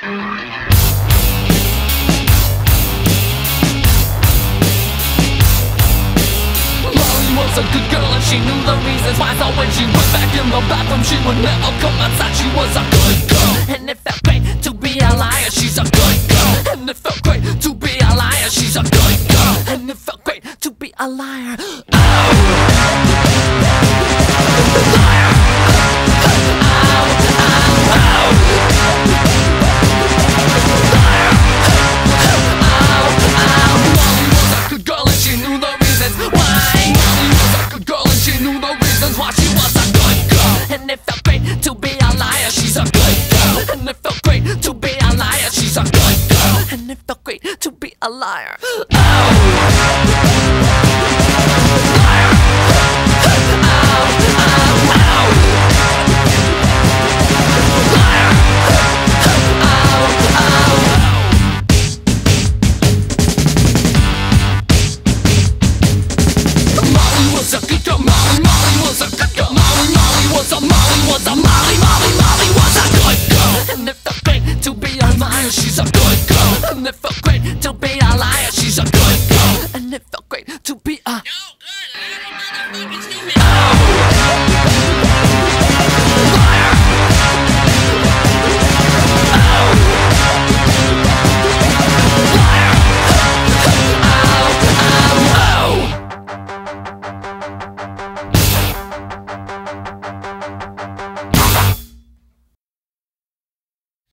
Was a good girl and she knew the reasons why. So when she went back in the bathroom, she would never come outside. She was a good girl, and it felt great to be a liar. She's a good girl, and it felt great to be a liar. She's a good girl, and it felt great to be a liar. Why she was a good girl, and it felt great to be a liar. She's a good girl, and it felt great to be a liar. She's a good girl, and it felt great to be a liar. Molly was a good girl, and it felt great to be a liar. She's a good girl, and it felt great to be a liar. She's a good girl, and it felt great to be a.